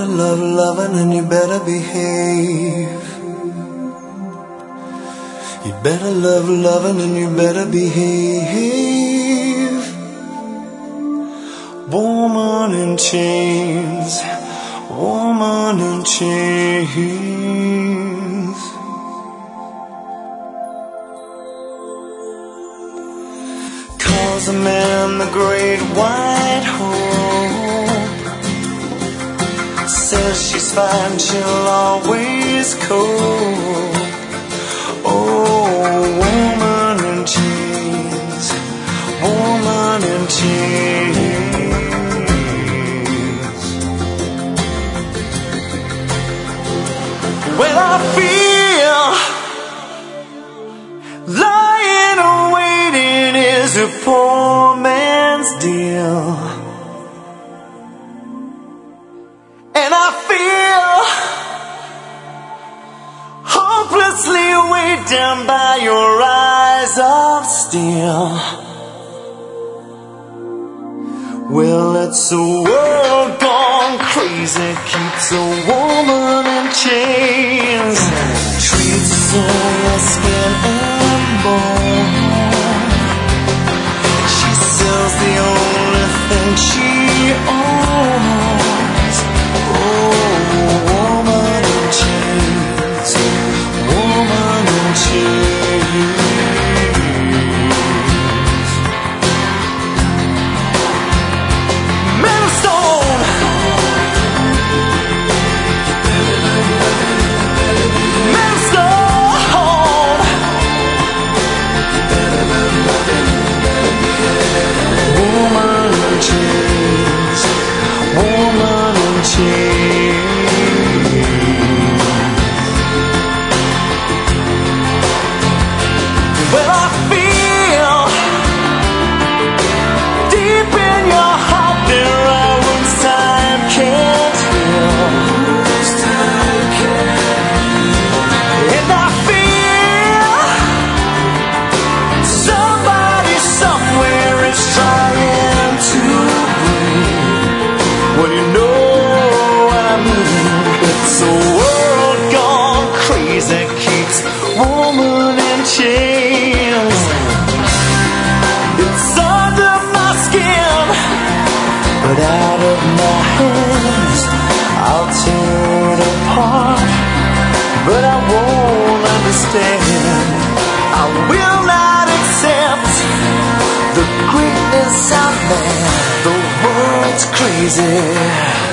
better love loving and you better behave. You better love loving and you better behave. Woman in chains, woman in chains. Calls a man the great white hope. Says she's fine, she'll always cope. Oh, woman in chains, woman in chains. Well, I feel lying and waiting is a poor man's deal. And I feel hopelessly weighed down by your eyes of steel. Well, it's a world gone crazy, keeps a woman in chains, treats her as skin and bone. She sells the only thing she owns. Oh, woman in chains, woman in chains. Metal stone, metal stone. Woman in chains, woman in chains. Well, I feel deep in your heart there are wounds time can't heal. And I feel somebody somewhere is trying to breathe. Well, you know what I mean. It's a world gone crazy, keeps woman in chains. It's under my skin, but out of my hands. I'll tear it apart, but I won't understand. I will not accept the greatness of man. The world's crazy.